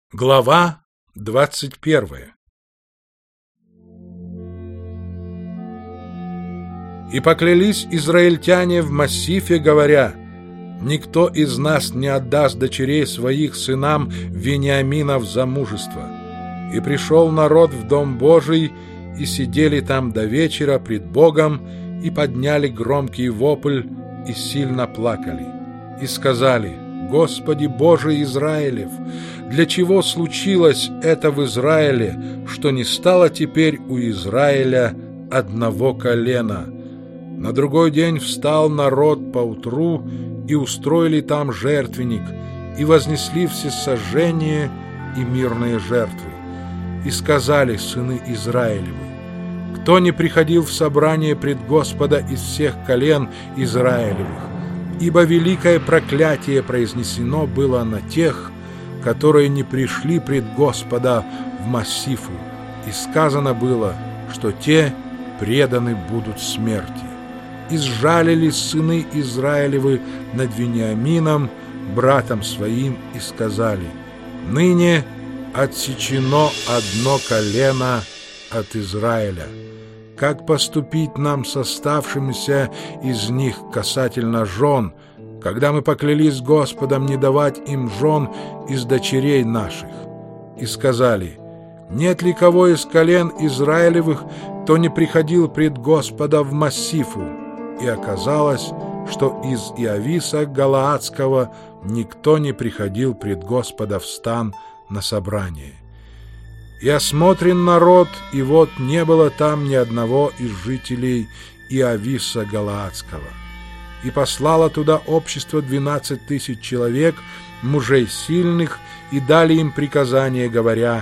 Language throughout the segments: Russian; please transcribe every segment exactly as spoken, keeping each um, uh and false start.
Глава двадцать первая. И поклялись израильтяне в массифе, говоря: никто из нас не отдаст дочерей своих сынам Вениамина в замужество. И пришел народ в дом Божий, и сидели там до вечера пред Богом, и подняли громкий вопль, и сильно плакали. И сказали: Господи Боже Израилев, для чего случилось это в Израиле, что не стало теперь у Израиля одного колена? На другой день встал народ поутру, и устроили там жертвенник, и вознесли всесожжение и мирные жертвы. И сказали сыны Израилевы: кто не приходил в собрание пред Господа из всех колен Израилевых, ибо великое проклятие произнесено было на тех, которые не пришли пред Господа в массифу, и сказано было, что те преданы будут смерти. И сжалились сыны Израилевы над Вениамином, братом своим, и сказали: ныне отсечено одно колено от Израиля. Как поступить нам с оставшимися из них касательно жен, когда мы поклялись Господом не давать им жен из дочерей наших? И сказали: нет ли кого из колен Израилевых, кто не приходил пред Господа в массифу? И оказалось, что из Иависа Галаадского никто не приходил пред Господа в стан на собрание. И осмотрен народ, и вот не было там ни одного из жителей Иависа Галаадского. И послало туда общество двенадцать тысяч человек, мужей сильных, и дали им приказание, говоря: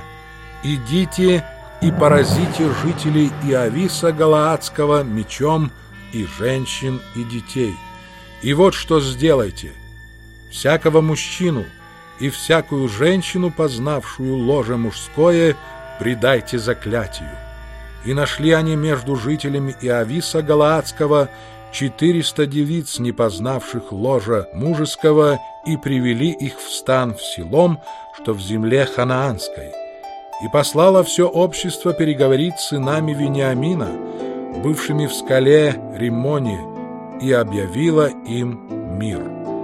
идите и поразите жителей Иависа Галаадского мечом, и женщин, и детей. И вот что сделайте: всякого мужчину и всякую женщину, познавшую ложе мужское, предайте заклятию. И нашли они между жителями Иависа Галаадского четыреста девиц, не познавших ложа мужеского, и привели их в стан в Силом, что в земле ханаанской. И послало все общество переговорить с сынами Вениамина, бывшими в скале Риммоне, и объявило им мир.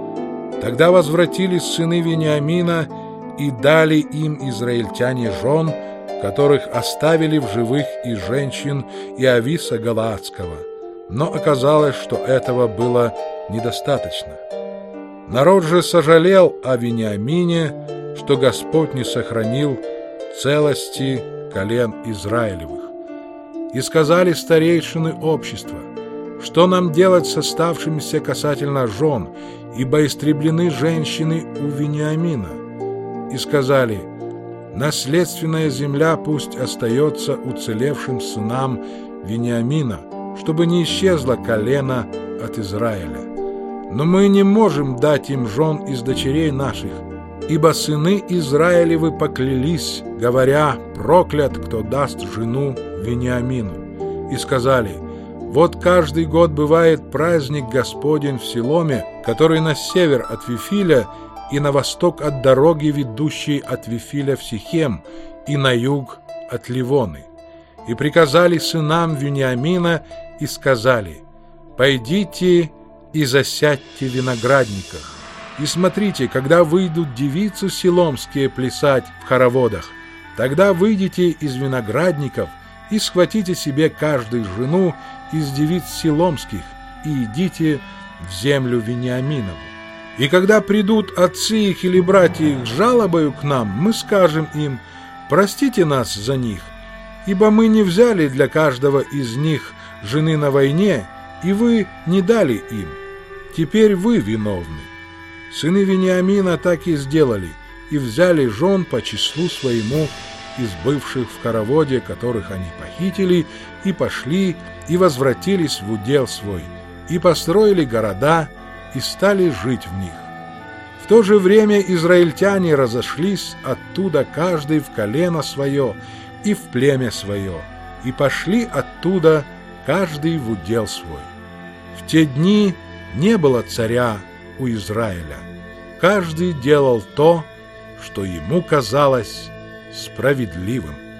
Тогда возвратились сыны Вениамина и дали им израильтяне жен, которых оставили в живых из женщин Иависа Галаадского. Но оказалось, что этого было недостаточно. Народ же сожалел о Вениамине, что Господь не сохранил целости колен Израилевых. И сказали старейшины общества: что нам делать с оставшимися касательно жен, ибо истреблены женщины у Вениамина? И сказали: наследственная земля пусть остается уцелевшим сынам Вениамина, чтобы не исчезло колено от Израиля. Но мы не можем дать им жен из дочерей наших, ибо сыны Израилевы поклялись, говоря: проклят, кто даст жену Вениамину. И сказали: вот каждый год бывает праздник Господень в Силоме, который на север от Вифиля и на восток от дороги, ведущей от Вифиля в Сихем, и на юг от Ливоны. И приказали сынам Вениамина и сказали: пойдите и засядьте в виноградниках. И смотрите, когда выйдут девицы силомские плясать в хороводах, тогда выйдите из виноградников и схватите себе каждую жену из девиц силомских, и идите в землю Вениаминову. И когда придут отцы их или братья их с жалобою к нам, мы скажем им: простите нас за них, ибо мы не взяли для каждого из них жены на войне, и вы не дали им. Теперь вы виновны. Сыны Вениамина так и сделали, и взяли жен по числу своему из бывших в хороводе, которых они похитили, и пошли, и возвратились в удел свой, и построили города, и стали жить в них. В то же время израильтяне разошлись оттуда каждый в колено свое и в племя свое, и пошли оттуда каждый в удел свой. В те дни не было царя у Израиля. Каждый делал то, что ему казалось справедливым.